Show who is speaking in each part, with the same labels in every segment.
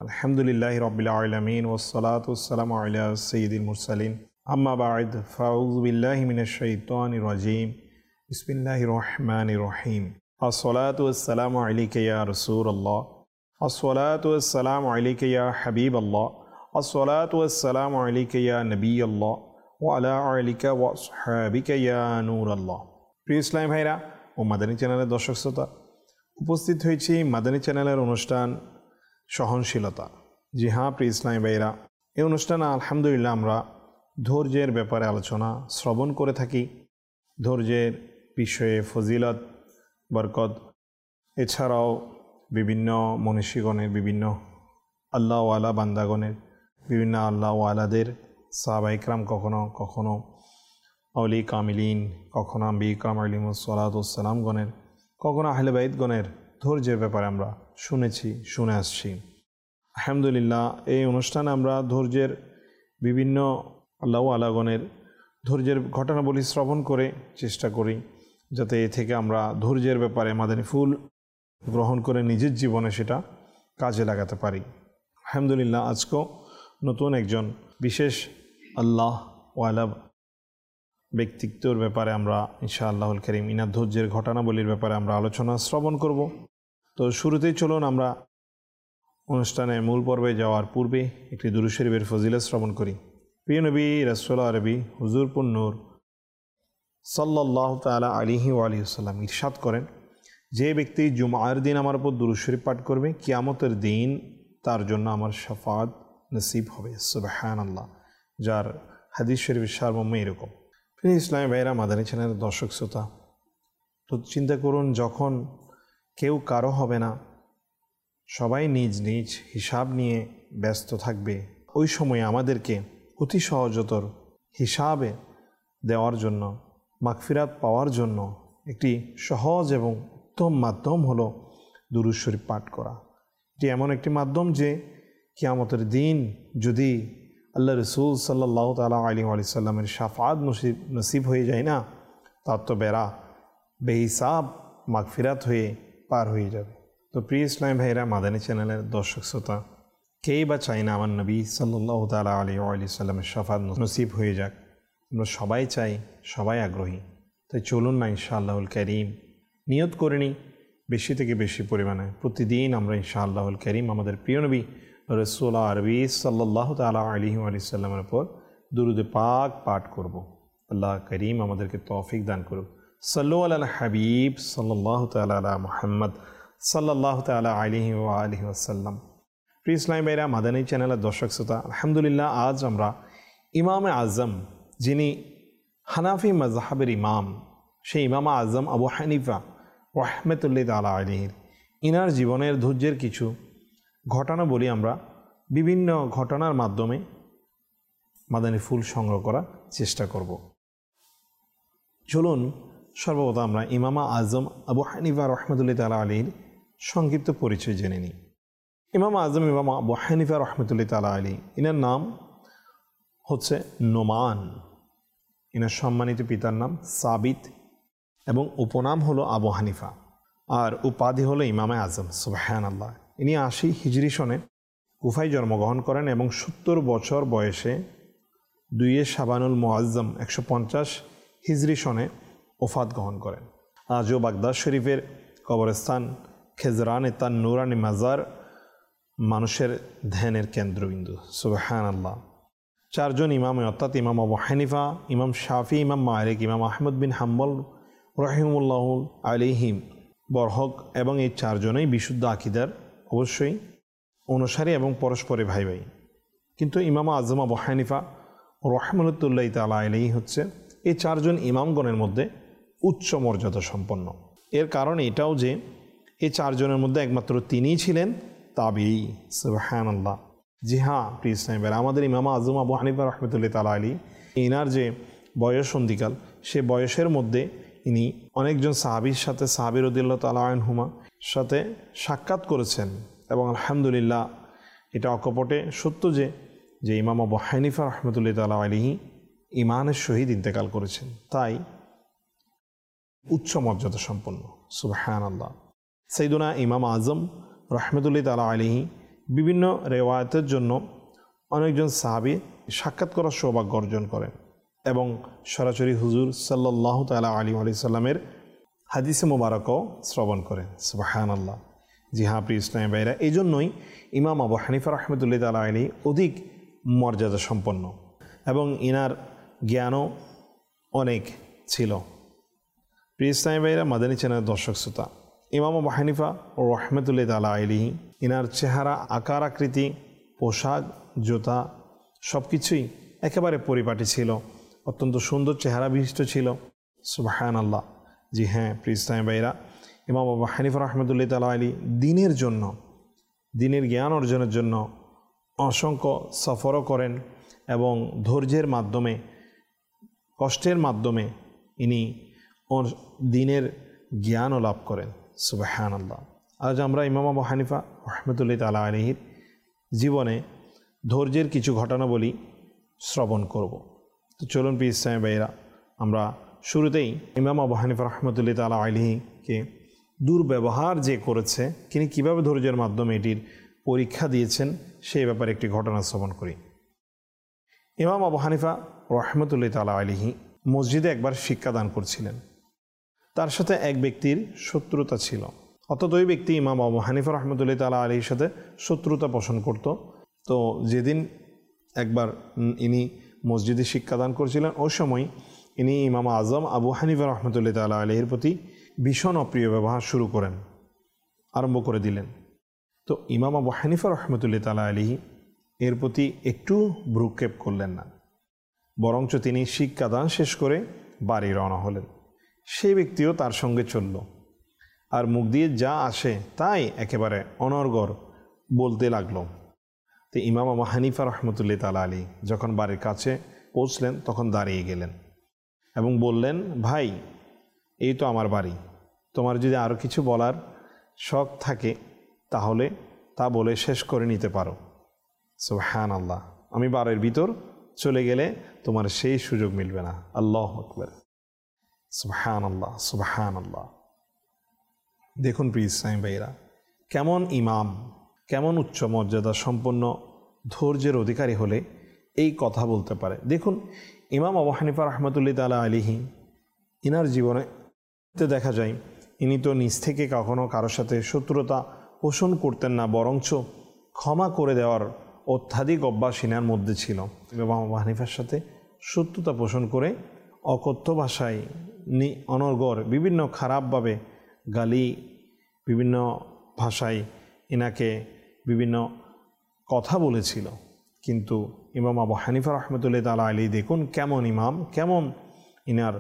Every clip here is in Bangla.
Speaker 1: আলহামদুলিল্লাহি রাব্বিল আলামিন ওয়াসসালাতু ওয়াসসালামু আলা সাইয়্যিদিল মুরসালিন আম্মা বা'দ ফাউযু বিল্লাহি মিনাশ শাইতানির রাজীম বিসমিল্লাহির রহমানির রহিম আসসালাতু ওয়াসসালামু আলাইকা ইয়া রাসূলুল্লাহ আসসালাতু ওয়াসসালামু আলাইকা ইয়া হাবিবাল্লাহ আসসালাতু ওয়াসসালামু আলাইকা ইয়া নবিয়াল্লাহ ওয়া আলা আলিকা ওয়া আসহাবিকা ইয়া নূরাল্লাহ। প্রিয় ইসলামী ভাইরা ও মাদানী চ্যানেলের দর্শক শ্রোতা, উপস্থিত হয়েছি মাদানী চ্যানেলের অনুষ্ঠান সহনশীলতা। জি হ্যাঁ প্রিয় ইসলামী ভাইরা, এই অনুষ্ঠানে আলহামদুলিল্লাহ আমরা ধৈর্যের ব্যাপারে আলোচনা শ্রবণ করে থাকি। ধৈর্যের বিষয়ে ফজিলত, বরকত, এছাড়াও বিভিন্ন মনীষীগণের, বিভিন্ন আল্লাহওয়ালা বান্দাগণের, বিভিন্ন আল্লাহওয়ালাদের সাহাবা ইকরাম, কখনো কখনো আউলি কামিলিন, কখনো আম্বি ইকরাম আলিমুসসালাতুসসালামগণের, কখনো আহলে বাইতগণের ধৈর্যের ব্যাপারে আমরা শুনে আসছি। আলহামদুলিল্লাহ এই অনুষ্ঠানে আমরা ধৈর্যের বিভিন্ন আল্লাহওয়ালাগণের ধৈর্যের ঘটনাবলী শ্রবণ করে চেষ্টা করি যাতে এ থেকে আমরা ধৈর্যের ব্যাপারে মাদানী ফুল গ্রহণ করে নিজের জীবনে সেটা কাজে লাগাতে পারি। আলহামদুলিল্লাহ আজকেও নতুন একজন বিশেষ আল্লাহওয়ালা ব্যক্তিত্বের ব্যাপারে আমরা ইনশাআল্লাহুল কারীম ইনার ধৈর্যের ঘটনাবলীর ব্যাপারে আমরা আলোচনা শ্রবণ করব। তো শুরুতেই চলুন আমরা অনুষ্ঠানের মূল পর্বে যাওয়ার পূর্বে একটি দুরূদ শরীফের ফজিলত শ্রবণ করি। প্রিয় নবী রাসূল আরবি হুজুর নূর সাল্লাল্লাহু তাআলা আলাইহি ওয়া আলিহি ওয়াসাল্লাম ইরশাদ করেন, যে ব্যক্তি জুমার দিন আমার উপর দুরূদ শরীফ পাঠ করবে, কিয়ামতের দিন তার জন্য আমার শাফাআত নসিব হবে। সুবহানাল্লাহ। যার হাদিস শরীফের সারমর্ম এরকম। প্রিয় ইসলামী ভাইরা, মাদানী চ্যানেলের দর্শক শ্রোতা, তো চিন্তা করুন, যখন কেউ কারো হবে না, সবাই নিজ নিজ হিসাব নিয়ে ব্যস্ত থাকবে, ওই সময়ে আমাদেরকে অতি সহজতর হিসাবে দেওয়ার জন্য, মাগফিরাত পাওয়ার জন্য একটি সহজ এবং উত্তম মাধ্যম হলো দুরূদ শরীফ পাঠ করা। এটি এমন একটি মাধ্যম যে কিয়ামতের দিন যদি আল্লাহ রসুল সাল্লাল্লাহু তাআলা আলাইহি ওয়া সাল্লামের শাফাআত নসিব হয়ে যায় না, তার তো বেড়া বেহিসাব মাগফিরাত হয়ে পার হয়ে যাবে। তো প্রিয় ইসলামী ভাইরা, মাদানী চ্যানেলের দর্শক শ্রোতা, কেই বা চাই না আমার নবী সাল্লাল্লাহু তাআলা আলাইহি ওয়া সাল্লামের শাফাআত নসিব হয়ে যাক? আমরা সবাই চাই, সবাই আগ্রহী। তাই চলুন না ইনশাআল্লাহুল কারীম নিয়ত করে নিই বেশি থেকে বেশি পরিমাণে প্রতিদিন আমরা ইনশাআল্লাহুল কারীম আমাদের প্রিয় নবী রাসূল আরবি সাল্লাল্লাহু তাআলা আলাইহি ওয়া সাল্লামের উপর দুরূদ পাক পাঠ করব। আল্লাহ করিম আমাদেরকে তৌফিক দান করুক। সাল্লু আলাল হাবিব সাল্লাল্লাহু তাআলা আলা মুহাম্মদ সাল্লাল্লাহু তাআলা আলাইহি ওয়া আলিহি ওয়াসাল্লাম। প্রিয় ইসলামী ভাইরা, মাদানী চ্যানেলের দর্শক শ্রোতা, আলহামদুলিল্লাহ আজ আমরা ইমামে আজম, যিনি হানাফি মাযহাবের ইমাম, সেই ইমাম আজম আবু হানিফা রাহমাতুল্লাহি তাআলা আলাইহির ইনার জীবনের ধৈর্যের কিছু ঘটনা বলি। আমরা বিভিন্ন ঘটনার মাধ্যমে মাদানী ফুল সংগ্রহ করার চেষ্টা করব। চলুন সর্বপ্রথম আমরা ইমাম আজম আবু হানিফা রাহমাতুল্লাহি তাআলা আলাইহির সংক্ষিপ্ত পরিচয় জেনে নিই। ইমাম আজম ইমাম আবু হানিফা রাহমাতুল্লাহি তাআলা আলাইহি, ইনার নাম হচ্ছে নোমান। ইনার সম্মানিত পিতার নাম সাবিত এবং উপনাম হলো আবু হানিফা, আর উপাধি হলো ইমামে আজম। সুবহানাল্লাহ। ইনি 80 হিজরি সনে কুফায় জন্মগ্রহণ করেন এবং 70 বছর বয়সে 2 শাবানুল মুআজ্জম 150 হিজরি সনে ওফাত গ্রহণ করেন। আজও বাগদাদ শরীফের কবরস্থান খেজরানে তার নুরানি মাজার মানুষের ধ্যানের কেন্দ্রবিন্দু। সুবহানাল্লাহ। 4 জন ইমামে, অর্থাৎ ইমাম আবু হানিফা, ইমাম শাফি, ইমাম মালিক, ইমাম আহমদ বিন হাম্বল রাহিমাহুল্লাহ আলাইহিম বরহক, এবং এই 4 জনেই বিশুদ্ধ আকীদার অবশ্যই অনুসারী এবং পরস্পরে ভাই ভাই। কিন্তু ইমাম আজম আবু হানিফা রাহমাতুল্লাহি তাআলা আলাইহি হচ্ছে এই 4 জন ইমামগণের মধ্যে উচ্চ মর্যাদা সম্পন্ন। এর কারণ এটাও যে এই 4 জনের মধ্যে একমাত্র তিনিই ছিলেন তাবিঈ। সুবহানাল্লাহ। জি হ্যাঁ প্রিয় ইসলামী ভাইরা, আমাদের ইমাম আজম আবু হানিফা রাহমাতুল্লাহি তাআলা আলাইহি ইনার যে বয়স সন্ধিকাল, সে বয়সের মধ্যে ইনি অনেকজন সাহাবীর সাথে, সাহাবী রাদিয়াল্লাহু তাআলা আনহুমা সাথে সাক্ষাৎ করেছেন। এবং আলহামদুলিল্লাহ এটা অকপটে সত্য যে ইমাম আবু হানিফা রাহমাতুল্লাহি তাআলা আলাইহি ইমানের সহিত ইন্তেকাল করেছেন, তাই উচ্চ মর্যাদা সম্পন্ন। সুবহানাল্লাহ। সাইয়্যিদুনা ইমাম আজম রাহমাতুল্লাহি তাআলা আলাইহি বিভিন্ন রেওয়ায়াতের জন্য অনেকজন সাহাবী সাক্ষাৎ করার সৌভাগ্য অর্জন করেন এবং সরাসরি হুজুর সাল্লাল্লাহু তাআলা আলাইহি সাল্লামের হাদিসে মোবারকও শ্রবণ করেন। সুবহানাল্লাহ। জি হ্যাঁ প্রিয় ইসলামী ভাইরা, এই জন্যই ইমাম আবু হানিফা রাহমাতুল্লাহি তাআলা আলাইহি অধিক মর্যাদা সম্পন্ন এবং ইনার জ্ঞানও অনেক ছিল। প্রিয় ইসলামী ভাইরা, মাদানী চ্যানেলের দর্শক শ্রোতা, ইমাম আবু হানিফা রাহমাতুল্লাহি তাআলা আলাইহি ইনার চেহারা, আকার আকৃতি, পোশাক, জুতা সব কিছুই একেবারে পরিপাটি ছিল, অত্যন্ত সুন্দর চেহারা বিশিষ্ট ছিল। সুবহানাল্লাহ। জি হ্যাঁ প্রিয় ইসলামী ভাইরা, ইমাম আবু হানিফা রাহমাতুল্লাহি তাআলা আলাইহি দিনের জন্য, দিনের জ্ঞান অর্জনের জন্য অসংখ্য সফরও করেন এবং ধৈর্যের মাধ্যমে, কষ্টের মাধ্যমে ইনি দিনের জ্ঞানও লাভ করেন। সুবহানাল্লাহ। আজ আমরা ইমাম আবু হানিফা রাহমাতুল্লাহি তাআলা আলাইহির জীবনে ধৈর্যের কিছু ঘটনাবলী শ্রবণ করব। তো চলুন প্রিয় ইসলামী ভাইরা, আমরা শুরুতেই ইমাম আবু হানিফা রাহমাতুল্লাহি তাআলা আলাইহিকে দুর্ব্যবহার যে করেছে, তিনি কীভাবে ধৈর্যের মাধ্যমে এটির পরীক্ষা দিয়েছেন সেই ব্যাপারে একটি ঘটনা শ্রবণ করি। ইমাম আবু হানিফা রাহমাতুল্লাহি তাআলা আলাইহি মসজিদে একবার শিক্ষাদান করছিলেন। তার সাথে এক ব্যক্তির শত্রুতা ছিল, অর্থাৎ ওই ব্যক্তি ইমাম আবু হানিফা রাহমাতুল্লাহি তাআলা আলাইহির সাথে শত্রুতা পোষণ করত। তো যেদিন একবার ইনি মসজিদে শিক্ষাদান করছিলেন, ওই সময় ইনি ইমাম আজম আবু হানিফা রাহমাতুল্লাহি তাআলা আলাইহির প্রতি ভীষণ অপ্রিয় ব্যবহার আরম্ভ করে দিলেন। তো ইমাম আবু হানিফা রাহমাতুল্লাহি তাআলা আলাইহি এর প্রতি একটু ভ্রুক্ষেপ করলেন না, বরঞ্চ তিনি শিক্ষাদান শেষ করে বাড়ি রওনা হলেন। সেই ব্যক্তিও তার সঙ্গে চলল, আর মুখ দিয়ে যা আসে তাই একেবারে অনর্গল বলতে লাগলো। তো ইমাম আবু হানিফা রাহমাতুল্লাহি তাআলা আলাইহি যখন বাড়ির কাছে পৌঁছলেন, তখন দাঁড়িয়ে গেলেন এবং বললেন, ভাই, এই তো আমার বাড়ি, তোমার যদি আরও কিছু বলার শখ থাকে তাহলে তা বলে শেষ করে নিতে পারো। সুবহানাল্লাহ। আমি বাড়ির ভিতর চলে গেলে তোমার সেই সুযোগ মিলবে না। আল্লাহু আকবার। সুবহানাল্লাহ, সুবহানাল্লাহ। দেখুন প্রিয় ইসলামী ভাইরা, কেমন ইমাম, কেমন উচ্চ মর্যাদা সম্পন্ন ধৈর্যের অধিকারী হলে এই কথা বলতে পারে। দেখুন ইমাম আবু হানিফা রাহমাতুল্লাহি তাআলা আলাইহি ইনার জীবনে দেখা যায় ইনি তো নিজ থেকে কখনো কারোর সাথে শত্রুতা পোষণ করতেন না, বরঞ্চ ক্ষমা করে দেওয়ার অত্যাধিক অভ্যাস ইনার মধ্যে ছিল। ইমাম আবু হানিফার সাথে শত্রুতা পোষণ করে অকথ্য ভাষায় অনর্গল বিভিন্ন খারাপভাবে গালি, বিভিন্ন ভাষায় ইনাকে বিভিন্ন কথা বলেছিল। কিন্তু ইমাম আবু হানিফা রাহমাতুল্লাহি তাআলা আলাইহি দেখুন কেমন ইমাম, কেমন ইনার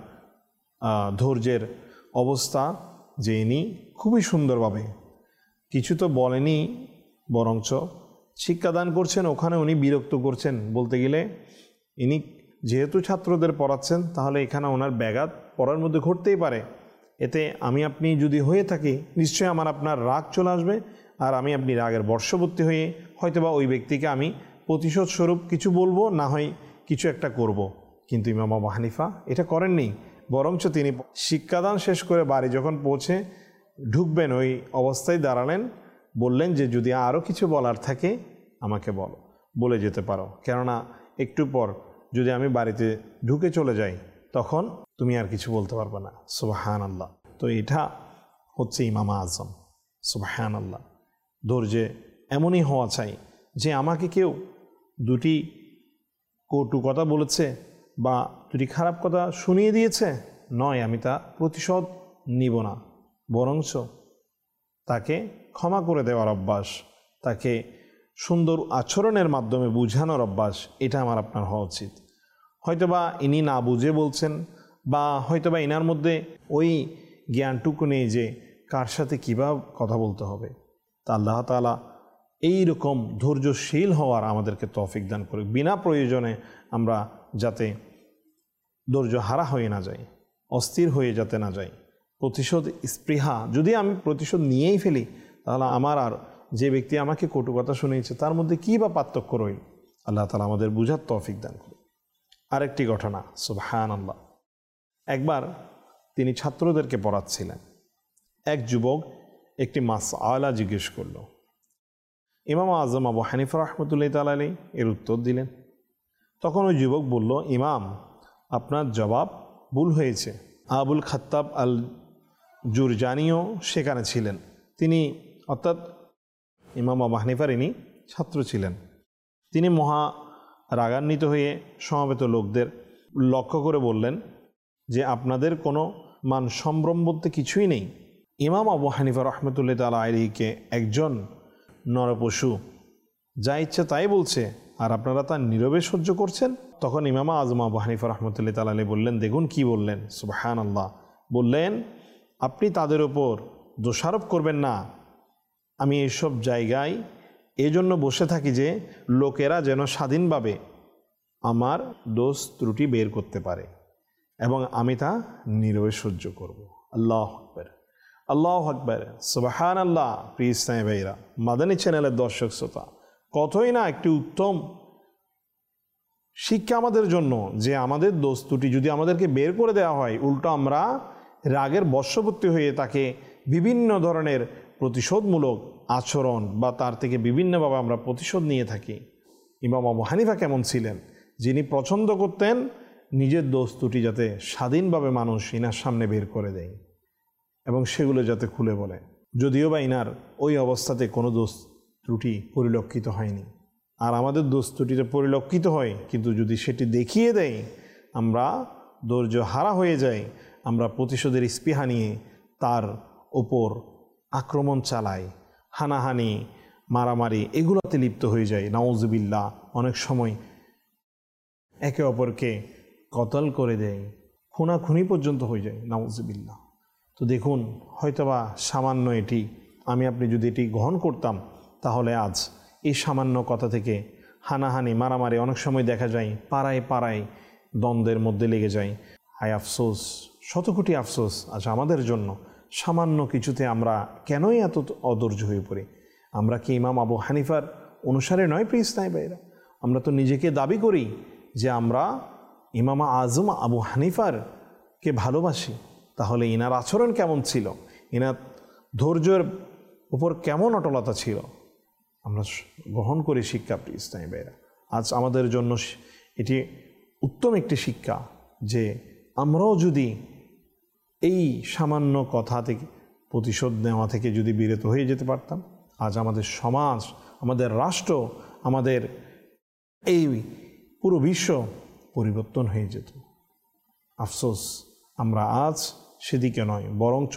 Speaker 1: ধৈর্যের অবস্থা, যে ইনি খুবই সুন্দরভাবে কিছু তো বলেনি, বরঞ্চ শিক্ষাদান করছেন, ওখানে উনি বিরক্ত করছেন। বলতে গেলে ইনি যেহেতু ছাত্রদের পড়াচ্ছেন, তাহলে এখানে ওনার ব্যাঘাত পড়ার মধ্যে ঘটতেই পারে। এতে আমি আপনি যদি হয়ে থাকি, নিশ্চয়ই আপনার রাগ চলে আসবে, আর আমি আপনি রাগের বর্ষবর্তী হয়ে হয়তোবা ওই ব্যক্তিকে আমি প্রতিশোধ স্বরূপ কিছু বলবো, না হয় কিছু একটা করব। কিন্তু ইমাম আবু হানিফা এটা করেননি, বরঞ্চ তিনি শিক্ষাদান শেষ করে বাড়ি যখন পৌঁছে ঢুকবেন, ওই অবস্থায় দাঁড়ালেন, বললেন যে যদি আরও কিছু বলার থাকে আমাকে বলে যেতে পারো, কেননা একটু পর যদি আমি বাড়িতে ঢুকে চলে যাই তখন তুমি আর কিছু বলতে পারবে না। সুবহানাল্লাহ। তো এটা হচ্ছে ইমাম আজম। সুবহানাল্লাহ। ধৈর্যে এমনই হওয়া চাই যে আমাকে কেউ দুটি কটু কথা বলেছে বা দুটি খারাপ কথা শুনিয়ে দিয়েছে, নয় আমি তা প্রতিশোধ নিব না, বরঞ্চ তাকে ক্ষমা করে দেওয়ার অভ্যাস, তাকে সুন্দর আচরণের মাধ্যমে বুঝানোর অভ্যাস, এটা আমার আপনার হওয়া উচিত। হয়তোবা ইনি না বুঝে বলছেন, বা হয়তোবা ইনার মধ্যে ওই জ্ঞানটুকু নেই যে কার সাথে কীভাবে কথা বলতে হবে। তা আল্লাহ তাআলা এই রকম ধৈর্যশীল হওয়ার আমাদেরকে তৌফিক দান করে, বিনা প্রয়োজনে আমরা যাতে ধৈর্য হারা হয়ে না যাই, অস্থির হয়ে যাতে না যাই। প্রতিশোধ স্পৃহা যদি আমি প্রতিশোধ নিয়েই ফেলি, তাহলে আমার আর যে ব্যক্তি আমাকে কটু কথা শুনিয়েছে তার মধ্যে কী বা পার্থক্য রইল। আল্লাহ তাআলা আমাদের বুঝার তৌফিক দান করে। আরেকটি ঘটনা, সুবহানাল্লাহ। একবার তিনি ছাত্রদেরকে পড়াচ্ছিলেন, এক যুবক একটি মাসআলা জিজ্ঞেস করল। ইমাম আজম আবু হানিফা রহমতুল্লাহ তাআলা আলাইহি এর উত্তর দিলেন। তখন ওই যুবক বলল, ইমাম, আপনার জবাব ভুল হয়েছে। আবুল খাত্তাব আল জুরজানিও সেখানে ছিলেন। তিনি অর্থাৎ ইমাম আবু হানিফার ইনি ছাত্র ছিলেন। তিনি মহা রাগান্বিত হয়ে সমবেত লোকদের লক্ষ্য করে বললেন যে আপনাদের কোনো মান সম্ভ্রম বলতে কিছুই নেই। ইমাম আবু হানিফা রহমতুল্লাহ তাআলা আলাইহিকে একজন নরপশু যা ইচ্ছে তাই বলছে, আর আপনারা তা নীরবে সহ্য করছেন। তখন ইমাম আজম আবু হানিফা রহমতুল্লাহ তাআলা আলাইহি বললেন, দেখুন কি বললেন, সুবহানাল্লাহ। বললেন, আপনি তাদের ওপর দোষারোপ করবেন না। আমি এইসব জায়গায় এজন্য বসে থাকি যে লোকেরা যেন স্বাধীনভাবে আমার দোষ ত্রুটি বের করতে পারে এবং আমি তা নীরবে সহ্য করব। আল্লাহু আকবার, আল্লাহু আকবার, সুবহানাল্লাহ। প্রিয় ইসলামী ভাইরা, মাদানী চ্যানেলের দর্শক শ্রোতা, কতই না একটি উত্তম শিক্ষা আমাদের জন্য যে আমাদের দোষ ত্রুটি যদি আমাদেরকে বের করে দেওয়া হয়, উল্টো আমরা রাগের বশবর্তী হয়ে তাকে বিভিন্ন ধরনের প্রতিশোধমূলক আচরণ বা তার থেকে বিভিন্নভাবে আমরা প্রতিশোধ নিয়ে থাকি। ইমাম আবু হানিফা কেমন ছিলেন, যিনি পছন্দ করতেন নিজের দোষ ত্রুটি যাতে স্বাধীনভাবে মানুষ ইনার সামনে বের করে দেয় এবং সেগুলো যাতে খুলে বলে। যদিও বা ইনার ওই অবস্থাতে কোনো দোষ ত্রুটি পরিলক্ষিত হয়নি। আর আমাদের দোষ ত্রুটিতে পরিলক্ষিত হয়, কিন্তু যদি সেটি দেখিয়ে দেয় আমরা ধৈর্য হারা হয়ে যাই, আমরা প্রতিশোধের স্পৃহা নিয়ে তার ওপর আক্রমণ চালাই, হানাহানি, মারামারি এগুলোতে লিপ্ত হয়ে যায়। নাউজুবিল্লাহ, অনেক সময় একে অপরকে কতল করে দেয়, খুনাখুনি পর্যন্ত হয়ে যায়। নাউজুবিল্লাহ। তো দেখুন, হয়তোবা সামান্য এটি আমি আপনি যদি এটি গ্রহণ করতাম, তাহলে আজ এই সামান্য কথা থেকে হানাহানি, মারামারি অনেক সময় দেখা যায় পাড়ায় পাড়ায় দ্বন্দ্বের মধ্যে লেগে যায়। হায় আফসোস, শত কোটি আফসোস আজ আমাদের জন্য। সামান্য কিছুতে আমরা কেনই এত অধৈর্য হয়ে পড়ি? আমরা কি ইমাম আবু হানিফার অনুসারে নয়? প্রিয় ইসলামী ভাইরা, আমরা তো নিজেকে দাবি করি যে আমরা ইমাম আজম আবু হানিফার কে ভালোবাসি। তাহলে ইনার আচরণ কেমন ছিল, ইনার ধৈর্যের উপর কেমন অটলতা ছিল, আমরা গ্রহণ করি শিক্ষা। প্রিয় ইসলামী ভাইরা, আজ আমাদের জন্য এটি উত্তম একটি শিক্ষা যে আমরাও যদি এই সামান্য কথা থেকে প্রতিশোধ নেওয়া থেকে যদি বিরত হয়ে যেতে পারতাম, আজ আমাদের সমাজ, আমাদের রাষ্ট্র, আমাদের এই পুরো বিশ্ব পরিবর্তন হয়ে যেত। আফসোস, আমরা আজ সেদিকে নয়, বরঞ্চ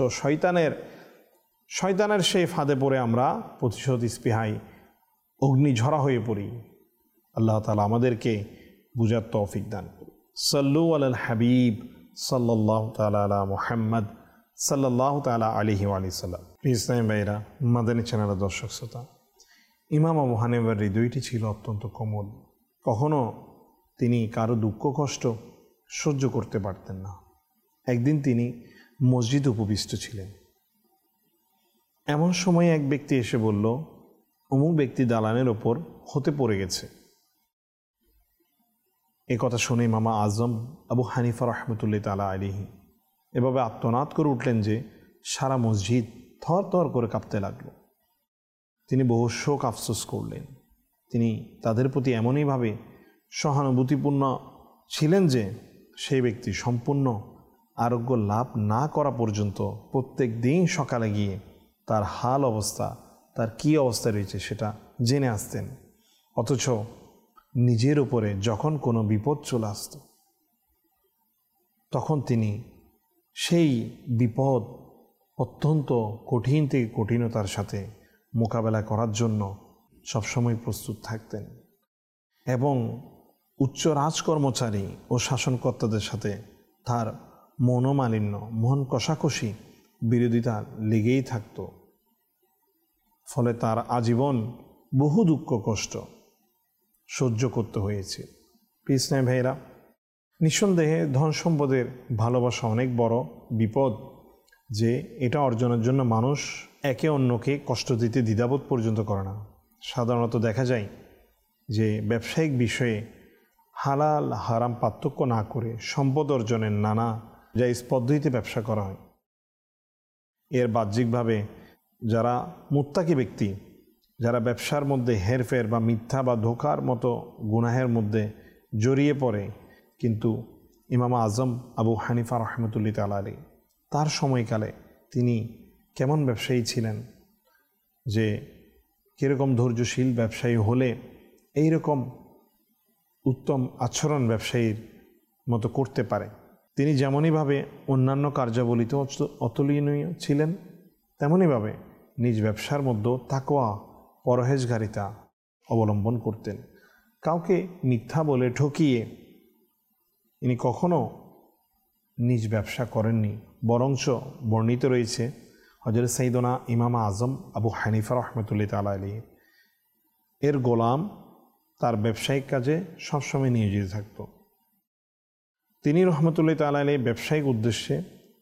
Speaker 1: শয়তানের সেই ফাঁদে পড়ে আমরা প্রতিশোধ স্পৃহায় অগ্নিঝরা হয়ে পড়ি। আল্লাহ তাআলা আমাদেরকে বুঝার তৌফিক দান করুন। সাল্লু আলাল হাবিব সাল্লাল্লাহু তাআলা আলা মুহাম্মদ সাল্লাল্লাহু তাআলা আলাইহি ওয়া সাল্লাম। ইসলামী ভাইরা, মাদানী চ্যানেলের দর্শক শ্রোতা, ইমাম আবু হানিফার হৃদয়টি ছিল অত্যন্ত কোমল। কখনো তিনি কারো দুঃখ কষ্ট সহ্য করতে পারতেন না। একদিন তিনি মসজিদে উপবিষ্ট ছিলেন। এমন সময় এক ব্যক্তি এসে বলল, অমুক ব্যক্তি দালানের ওপর হতে পড়ে গেছে। এ কথা শুনে ইমাম আজম আবু হানিফা রহমতুল্লাহ তাআলা আলাইহি এভাবে আত্মনাদ করে উঠলেন যে সারা মসজিদ থর থর করে কাঁপতে লাগল। তিনি বহু শোক আফসোস করলেন। তিনি তাদের প্রতি এমনইভাবে সহানুভূতিপূর্ণ ছিলেন যে সেই ব্যক্তি সম্পূর্ণ আরোগ্য লাভ না করা পর্যন্ত প্রত্যেক দিন সকালে গিয়ে তার হাল অবস্থা, তার কী অবস্থা রয়েছে সেটা জেনে আসতেন। অথচ নিজের উপরে যখন কোনো বিপদ চলে আসত, তখন তিনি সেই বিপদ অত্যন্ত কঠিন থেকে কঠিনতার সাথে মোকাবেলা করার জন্য সবসময় প্রস্তুত থাকতেন এবং উচ্চ রাজকর্মচারী ও শাসনকর্তাদের সাথে তার মনোমালিন্য, মন কষাকষি, বিরোধিতা লেগেই থাকত। ফলে তার আজীবন বহু দুঃখ কষ্ট সহ্য করতে হয়েছে। ইসলামী ভাইরা, নিঃসন্দেহে ধন সম্পদের ভালোবাসা অনেক বড় বিপদ, যে এটা অর্জনের জন্য মানুষ একে অন্যকে কষ্ট দিতে দ্বিধাবোধ পর্যন্ত করে না। সাধারণত দেখা যায় যে ব্যবসায়িক বিষয়ে হালাল হারাম পার্থক্য না করে সম্পদ অর্জনের নানা জায়েজ পদ্ধতিতে ব্যবসা করা হয়। এর বাহ্যিকভাবে যারা মুত্তাকি ব্যক্তি, যারা ব্যবসার মধ্যে হেরফের বা মিথ্যা বা ধোঁকার মতো গুনাহের মধ্যে জড়িয়ে পড়ে, কিন্তু ইমাম আজম আবু হানিফা রহমতুল্লাহ তাআলা আলাইহি তার সময়কালে তিনি কেমন ব্যবসায়ী ছিলেন, যে কীরকম ধৈর্যশীল ব্যবসায়ী হলে এই রকম উত্তম আচরণ ব্যবসায়ীর মতো করতে পারে। তিনি যেমনইভাবে অন্যান্য কার্যাবলীতে অতুলনীয় ছিলেন, তেমনইভাবে নিজ ব্যবসার মধ্যে তাকওয়া পরহেজগারিতা অবলম্বন করতেন। কাউকে মিথ্যা বলে ঠকিয়ে ইনি কখনো নিজ ব্যবসা করেননি, বরঞ্চ বর্ণিত রয়েছে হযরত সাইয়্যিদুনা ইমাম আজম আবু হানিফা রহমতুল্লাহ তাআলা আলাইহি এর গোলাম তার ব্যবসায়িক কাজে সবসময় নিয়োজিত থাকত। তিনি রহমতুল্লাহ তাআলা আলাইহি ব্যবসায়িক উদ্দেশ্যে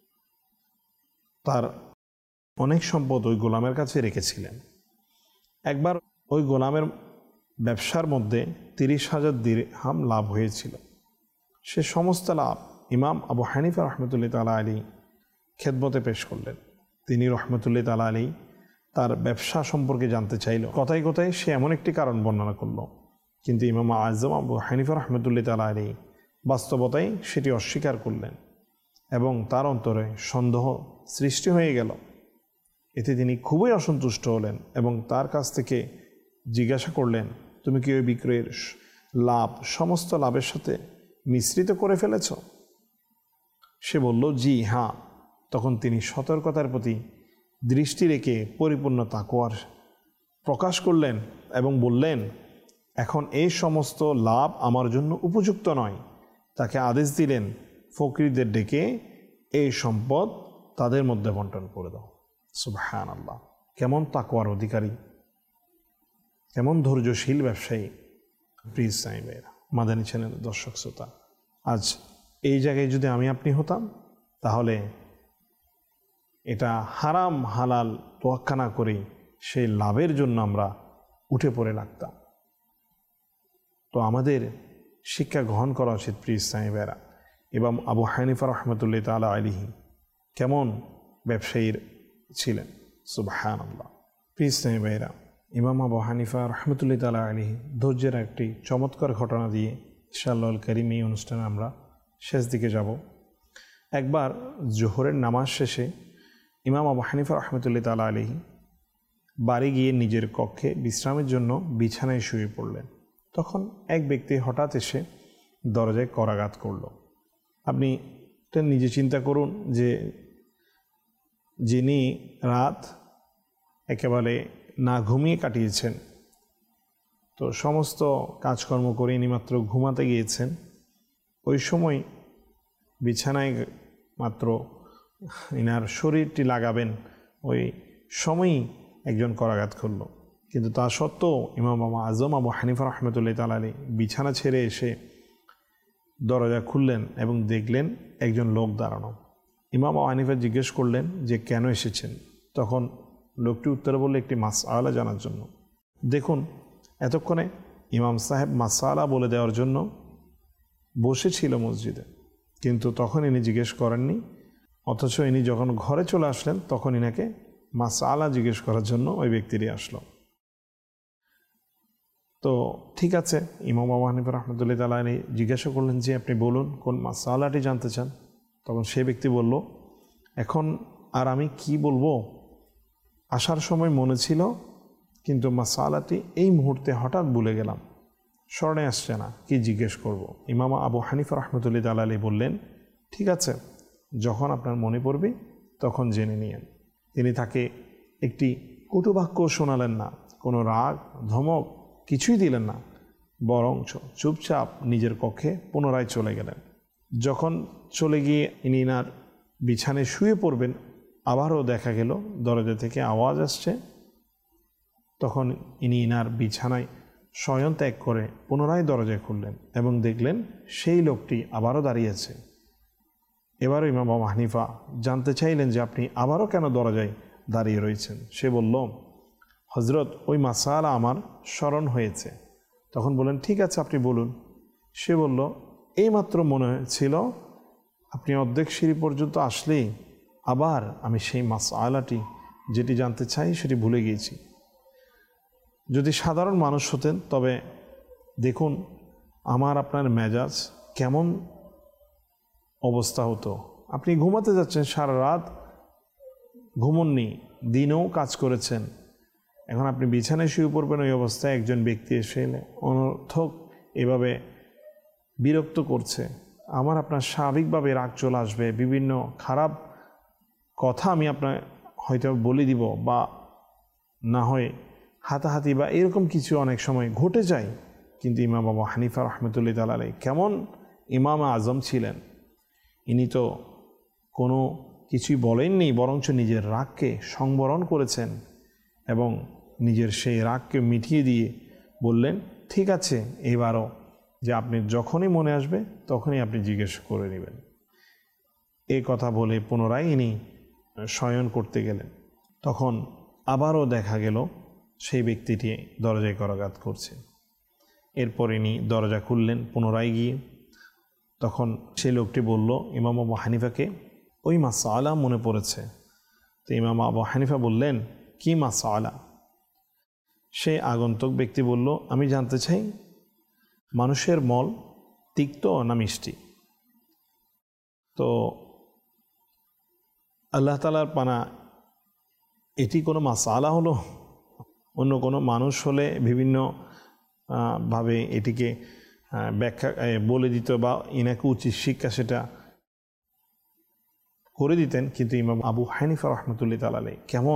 Speaker 1: তার অনেক সম্পদ ওই গোলামের কাছে রেখেছিলেন। একবার ওই গোলামের ব্যবসার মধ্যে 30,000 দিরহাম লাভ হয়েছিল। সে সমস্ত লাভ ইমাম আবু হানিফা রহমতুল্লাহ তাআলা আলাইহি খেদমতে পেশ করলেন। তিনি রহমতুল্লাহ তাআলা আলাইহি তার ব্যবসা সম্পর্কে জানতে চাইল। কথায় কথায় সে এমন একটি কারণ বর্ণনা করল, কিন্তু ইমাম আজম আবু হানিফা রহমতুল্লাহ তাআলা আলাইহি বাস্তবতায় সেটি অস্বীকার করলেন এবং তার অন্তরে সন্দেহ সৃষ্টি হয়ে গেল। এতে তিনি খুবই অসন্তুষ্ট হলেন এবং তার কাছ থেকে জিজ্ঞাসা করলেন, তুমি কি ওই বিক্রয়ের লাভ সমস্ত লাভের সাথে মিশ্রিত করে ফেলেছ? সে বলল, জি হ্যাঁ। তখন তিনি সতর্কতার প্রতি দৃষ্টি রেখে পরিপূর্ণ তাকওয়ার প্রকাশ করলেন এবং বললেন, এখন এই সমস্ত লাভ আমার জন্য উপযুক্ত নয়। তাকে আদেশ দিলেন, ফকিরদের ডেকে এই সম্পদ তাদের মধ্যে বন্টন করে দাও। সুবহানাল্লাহ, কেমন তাকওয়ার অধিকারী, কেমন ধৈর্যশীল ব্যবসায়ী। প্রিয় ইসলামী ভাইয়েরা, মাদানী চ্যানেল দর্শক শ্রোতা, আজ এই জায়গায় যদি আমি আপনি হতাম, তাহলে এটা হারাম হালাল তোয়াক্কা না করে সেই লাভের জন্য আমরা উঠে পড়ে লাগতাম। তো আমাদের শিক্ষা গ্রহণ করা উচিত। প্রিয় ইসলামী ভাইয়েরা, এবং আবু হানিফা রহমতুল্লাহ তাআলা আলাইহি কেমন ব্যবসায়ীর ছিলেন। সুবহানাল্লাহ। প্রিয় ইসলামী ভাইয়েরা, ইমাম আবু হানিফা রহমতুল্লাহ তাআলা আলাইহি ধৈর্যের একটি চমৎকার ঘটনা দিয়ে ইনশাআল্লাহুল কারীম এই অনুষ্ঠানে আমরা শেষ দিকে যাব। একবার জোহরের নামাজ শেষে ইমাম আবু হানিফা রহমতুল্লাহ তাআলা আলাইহি বাড়ি গিয়ে নিজের কক্ষে বিশ্রামের জন্য বিছানায় শুয়ে পড়লেন। তখন এক ব্যক্তি হঠাৎ এসে দরজায় করাঘাত করল। আপনি এটা নিজে চিন্তা করুন যে যিনি রাত একেবারে না ঘুমিয়ে কাটিয়েছেন, তো সমস্ত কাজকর্ম করে ইনি মাত্র ঘুমাতে গিয়েছেন, ওই সময় বিছানায় মাত্র ইনার শরীরটি লাগাবেন, ওই সময়ই একজন করাঘাত করল। কিন্তু তা সত্ত্বেও ইমাম আজম আবু হানিফা রহমতুল্লাহ তাআলা আলাইহি বিছানা ছেড়ে এসে দরজা খুললেন এবং দেখলেন একজন লোক দাঁড়ানো। ইমাম আবু হানিফা জিজ্ঞেস করলেন যে কেন এসেছেন? তখন লোকটি উত্তরে বলল, একটি মাসআলা জানার জন্য। দেখুন, এতক্ষণে ইমাম সাহেব মাসআলা বলে দেওয়ার জন্য বসেছিল মসজিদে, কিন্তু তখন ইনি জিজ্ঞেস করেননি, অথচ ইনি যখন ঘরে চলে আসলেন তখন ইনাকে মাসআলা জিজ্ঞেস করার জন্য ওই ব্যক্তিটি আসলো। তো ঠিক আছে, ইমাম আবু হানিফা রহমতুল্লাহ তাআলা আলাইহি জিজ্ঞাসা করলেন যে আপনি বলুন কোন মাসআলাটি জানতে চান। তখন সে ব্যক্তি বলল, এখন আর আমি কি বলবো, আসার সময় মনে ছিল, কিন্তু মাসআলাটি এই মুহূর্তে হঠাৎ ভুলে গেলাম, স্মরণে আসছে না, কি জিজ্ঞেস করব। ইমাম আবু হানিফা রহমতুল্লাহ তাআলা আলাইহি বললেন, ঠিক আছে, যখন আপনার মনে পড়বে তখন জেনে নিয়েন। তিনি তাকে একটি কটুবাক্য শোনালেন না, কোনো রাগ ধমক কিছুই দিলেন না, বরং চুপচাপ নিজের কক্ষে পুনরায় চলে গেলেন। যখন চলে গিয়ে ইনি ইনার বিছানায় শুয়ে পড়বেন, আবারও দেখা গেল দরজা থেকে আওয়াজ আসছে। তখন ইনি ইনার বিছানায় শয়ন ত্যাগ করে পুনরায় দরজায় খুললেন এবং দেখলেন সেই লোকটি আবারও দাঁড়িয়েছে। এবারও ইমাম আবু হানিফা জানতে চাইলেন যে আপনি আবারও কেন দরজায় দাঁড়িয়ে রয়েছেন? সে বলল, হজরত, ওই মাসআলা আমার স্মরণ হয়েছে। তখন বললেন, ঠিক আছে, আপনি বলুন। সে বলল, এইমাত্র মনে ছিল আপনি অর্ধেক সিঁড়ি পর্যন্ত আসলেই আবার আমি সেই মাসআলাটি যেটি জানতে চাই সেটি ভুলে গিয়েছি। যদি সাধারণ মানুষ হতেন তবে দেখুন আমার আপনার মেজাজ কেমন অবস্থা হতো। আপনি ঘুমাতে যাচ্ছেন, সারা রাত ঘুমননি, দিনেও কাজ করেছেন, এখন আপনি বিছানায় শুয়ে পড়বেন, ওই অবস্থায় একজন ব্যক্তি এসে অনর্থক এভাবে বিরক্ত করছে, আমার আপনার স্বাভাবিকভাবে রাগ চলে আসবে, বিভিন্ন খারাপ কথা আমি আপনার হয়তো বলে দিব, বা না হয় হাতাহাতি বা এরকম কিছু অনেক সময় ঘটে যায়। কিন্তু ইমাম আবু হানিফা রহমতুল্লাহ তাআলা আলাইহি কেমন ইমাম আজম ছিলেন, ইনি তো কোনো কিছুই বলেননি, বরঞ্চ নিজের রাগকে সংবরণ করেছেন এবং নিজের সেই রাগকে মিটিয়ে দিয়ে বললেন, ঠিক আছে এবারও যে আপনি যখনই মনে আসবে তখনই আপনি জিজ্ঞেস করে নেবেন। এই কথা বলে পুনরায় ইনি শয়ন করতে গেলেন। তখন আবারও দেখা গেল সেই ব্যক্তিটি দরজায় করাঘাত করছে। এরপর ইনি দরজা খুললেন পুনরায় গিয়ে। তখন সেই লোকটি বলল ইমাম আবু হানিফাকে, ওই মাসআলা মনে পড়েছে। তো ইমাম আবু হানিফা বললেন, কি মাসআলা? সেই আগন্তুক ব্যক্তি বলল, আমি জানতে চাই মানুষের মল তিক্ত না মিষ্টি? তো আল্লাহ তাআলার পানা এটি কোনো মাসআলা হলো? অন্য কোনো মানুষ হলে বিভিন্ন ভাবে এটিকে ব্যাখ্যা বলে দিত বা ইনাকে উচিত শিক্ষা সেটা করে দিতেন। কিন্তু ইমাম আবু হানিফা রহমতুল্লাহ তাআলা আলাইহি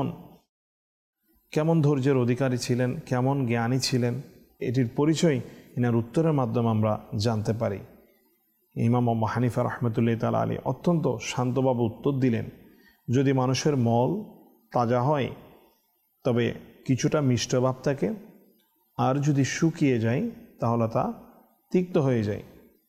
Speaker 1: কেমন ধৈর্যের অধিকারী ছিলেন, কেমন জ্ঞানী ছিলেন, এটির পরিচয় ইনার উত্তরের মাধ্যমে আমরা জানতে পারি। ইমাম আবু হানিফা রহমতুল্লাহ তাআলা আলাইহি অত্যন্ত শান্তভাবে উত্তর দিলেন, যদি মানুষের মল তাজা হয় তবে কিছুটা মিষ্ট ভাব থাকে, আর যদি শুকিয়ে যায় তাহলে তা তিক্ত হয়ে যায়।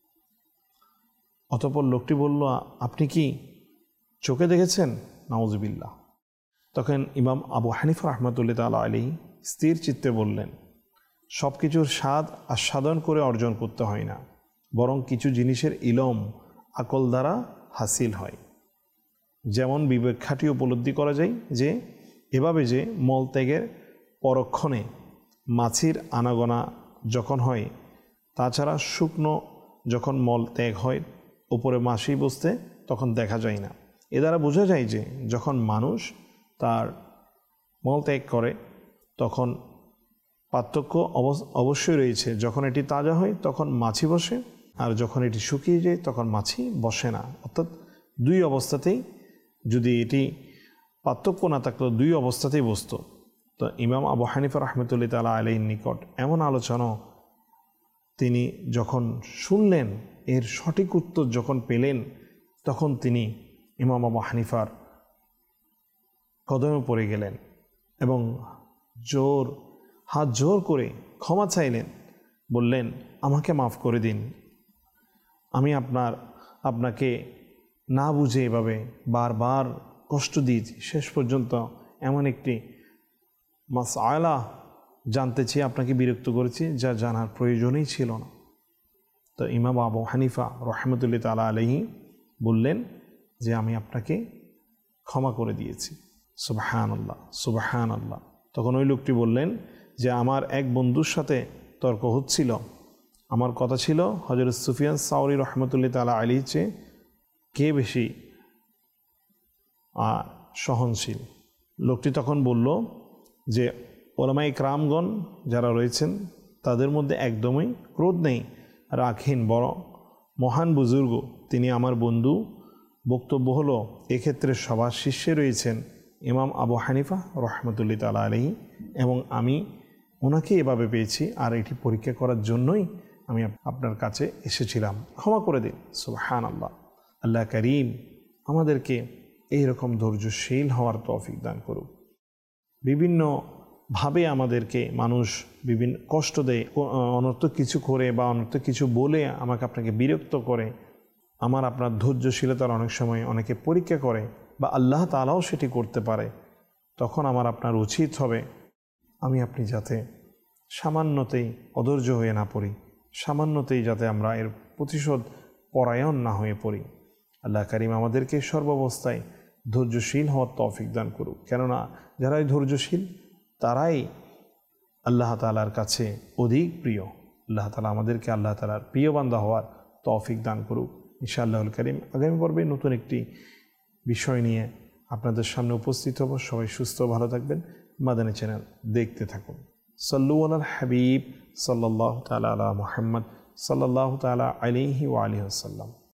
Speaker 1: অতঃপর লোকটি বলল, আপনি কি চোখে দেখেছেন? নাউজুবিল্লাহ। তখন ইমাম আবু হানিফা রহমতুল্লাহ তাআলা আলাইহি স্থির চিত্তে বললেন, সব কিছুর স্বাদ আস্বাদন করে অর্জন করতে হয় না, বরং কিছু জিনিসের ইলম আকল দ্বারা হাসিল হয়। যেমন বিবেক খাটিয়ে উপলব্ধি করা যায় যে এভাবে যে মলত্যাগের পরক্ষণে মাছির আনাগোনা যখন হয়, তাছাড়া শুকনো যখন মল ত্যাগ হয় উপরে মাছি বসতে তখন দেখা যায় না। এ দ্বারা বোঝা যায় যে যখন মানুষ তার মল ত্যাগ করে তখন পার্থক্য অবশ্যই রয়েছে। যখন এটি তাজা হয় তখন মাছি বসে, আর যখন এটি শুকিয়ে যায় তখন মাছি বসে না। অর্থাৎ দুই অবস্থাতেই, যদি এটি পার্থক্য না থাকতো, দুই অবস্থাতেই বসতো। তো ইমাম আবু হানিফা রহমতুল্লাহ তাআলা আলাইহির নিকট এমন আলোচনা তিনি যখন শুনলেন, এর সঠিক উত্তর যখন পেলেন, তখন তিনি ইমাম আবু হানিফার কদমে পড়ে গেলেন এবং হাত জোর করে ক্ষমা চাইলেন, বললেন, আমাকে মাফ করে দিন, আমি আপনাকে না বুঝে এভাবে বারবার কষ্ট দিয়েছি, শেষ পর্যন্ত এমন একটি মাসআলা জানতে চেয়ে আপনাকে বিরক্ত করেছি যা জানার প্রয়োজনই ছিল না। তো ইমাম আবু হানিফা রহমতুল্লাহ তাআলা আলাইহি বললেন যে আমি আপনাকে ক্ষমা করে দিয়েছি। সুবহানাল্লাহ, সুবহানাল্লাহ। তখন ওই লোকটি বললেন যে আমার এক বন্ধুর সাথে তর্ক হচ্ছিল, আমার কথা ছিল হযরত সুফিয়ান সাওরী রহমতুল্লাহ তাআলা আলাইহির চেয়ে কে বেশি সহনশীল। লোকটি তখন বলল যে ওলামায়ে কেরামগণ যারা রয়েছেন তাদের মধ্যে একদমই ক্রোধ নেই, রাখহীন, বড় মহান বুজুর্গ তিনি আমার বন্ধু। বক্তব্য হলো এক্ষেত্রে সবার শীর্ষে রয়েছেন ইমাম আবু হানিফা রহমতুল্লাহ তাআলা আলাইহি, এবং আমি ওনাকে এভাবে পেয়েছি, আর এটি পরীক্ষা করার জন্যই আমি আপনার কাছে এসেছিলাম, ক্ষমা করে দিন। সুবহানাল্লাহ। আল্লাহ করিম আমাদেরকে এইরকম ধৈর্যশীল হওয়ার তৌফিক দান করুক। বিভিন্নভাবে আমাদেরকে মানুষ বিভিন্ন কষ্ট দেয়, অনর্থক কিছু করে বা অনর্থক কিছু বলে আমাকে আপনাকে বিরক্ত করে, আমার আপনার ধৈর্যশীলতার অনেক সময় অনেকে পরীক্ষা করে, বা আল্লাহ তাআলাও সেটি করতে পারে। তখন আমার আপনার উচিত হবে আমি আপনি যাতে সামান্যতেই অধৈর্য হয়ে না পড়ি, সামান্যতেই যাতে আমরা এর প্রতিশোধ পরায়ণ না হয়ে পড়ি। আল্লাহ করিম আমাদেরকে সর্বাবস্থায় ধৈর্যশীল হওয়ার তৌফিক দান করুক। কেননা যারাই ধৈর্যশীল তারাই আল্লাহ তাআলার কাছে অধিক প্রিয়। আল্লাহ তাআলা আমাদেরকে আল্লাহ তাআলার প্রিয় বান্দা হওয়ার তৌফিক দান করুক ইনশাআল্লাহুল কারীম। আগামী পর্বে নতুন একটি বিষয় নিয়ে আপনাদের সামনে উপস্থিত হব। সবাই সুস্থ ভালো থাকবেন। মাদানী চ্যানেল দেখতে থাকুন। সাল্লু আলাল হাবিব সাল্লাল্লাহু তাআলা আলা মুহাম্মদ সাল্লাল্লাহু তাআলা আলাইহি ওয়া আলিহি ওয়াসাল্লাম।